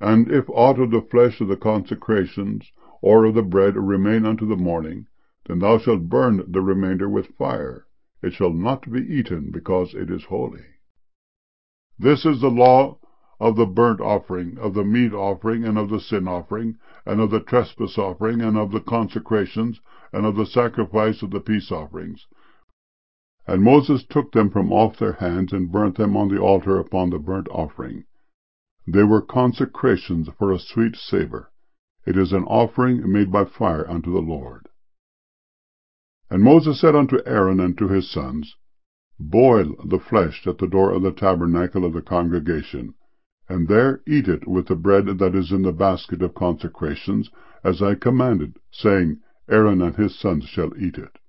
And if aught of the flesh of the consecrations, or of the bread, remain unto the morning, then thou shalt burn the remainder with fire. It shall not be eaten, because it is holy. This is the law of the burnt offering, of the meat offering, and of the sin offering, and of the trespass offering, and of the consecrations, and of the sacrifice of the peace offerings. And Moses took them from off their hands, and burnt them on the altar upon the burnt offering. They were consecrations for a sweet savour. It is an offering made by fire unto the Lord. And Moses said unto Aaron and to his sons, Boil the flesh at the door of the tabernacle of the congregation, and there eat it with the bread that is in the basket of consecrations, as I commanded, saying, Aaron and his sons shall eat it.